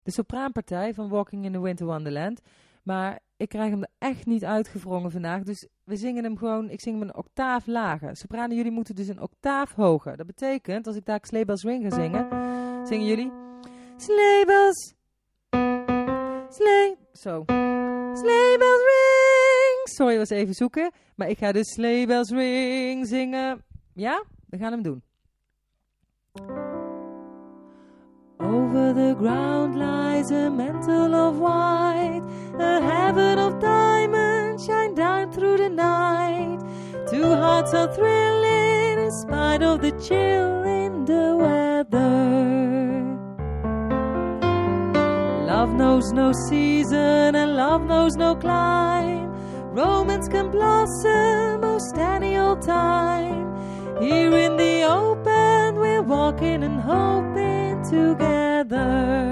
De sopraanpartij van Walking in the Winter Wonderland. Maar ik krijg hem er echt niet uitgewrongen vandaag. Dus we zingen hem gewoon, ik zing hem een octaaf lager. Sopranen, jullie moeten dus een octaaf hoger. Dat betekent, als ik daar Sleigh Bells Ring ga zingen, zingen jullie Sleigh Bells, Sleigh, zo. Sleigh Bells Ring. Sorry, was even zoeken. Maar ik ga dus Sleigh Bells Ring zingen. Ja, we gaan hem doen. Over the ground lies a mantle of white, a heaven of diamonds shine down through the night. Two hearts are thrilling in spite of the chill in the weather. Love knows no season and love knows no clime. Romance can blossom most any old time. Here in the open we're walking and hoping together.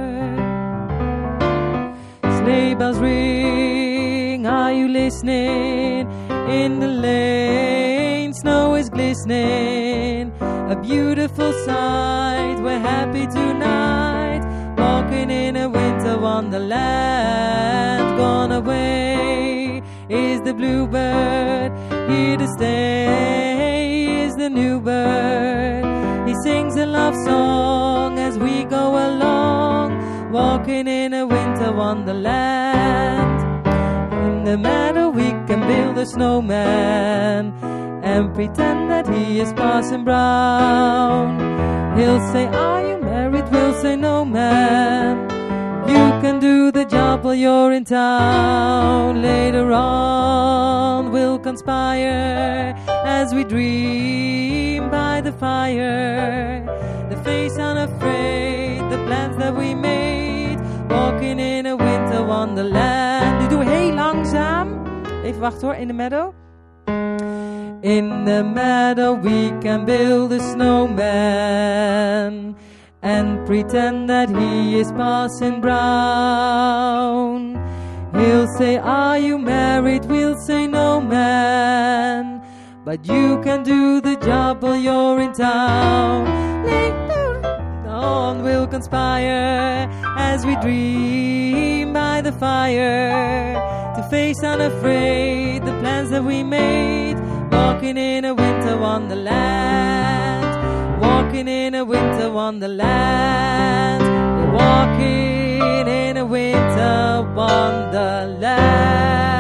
Sleigh bells ring, are you listening? In the lane, snow is glistening. A beautiful sight, we're happy tonight. Walking in a winter wonderland. Gone away is the bluebird. Here to stay is the new bird. He sings a love song as we go along. Walking in a winter wonderland. In the meadow we can build a snowman and pretend that he is Parson Brown. He'll say, are you married? We'll say, no, man. You can do the job while you're in town. Later on we'll conspire as we dream by the fire. The face unafraid, the plans that we made. Walking in a winter wonderland. Nu doen we heel langzaam. Even wachten hoor, in the meadow. In the meadow we can build a snowman and pretend that he is Parson Brown. He'll say, are you married? We'll say, no, man. But you can do the job while you're in town. Later on we'll conspire as we dream by the fire. To face unafraid the plans that we made. Walking in a winter wonderland. Walking in a winter wonderland. We're walking in a winter wonderland.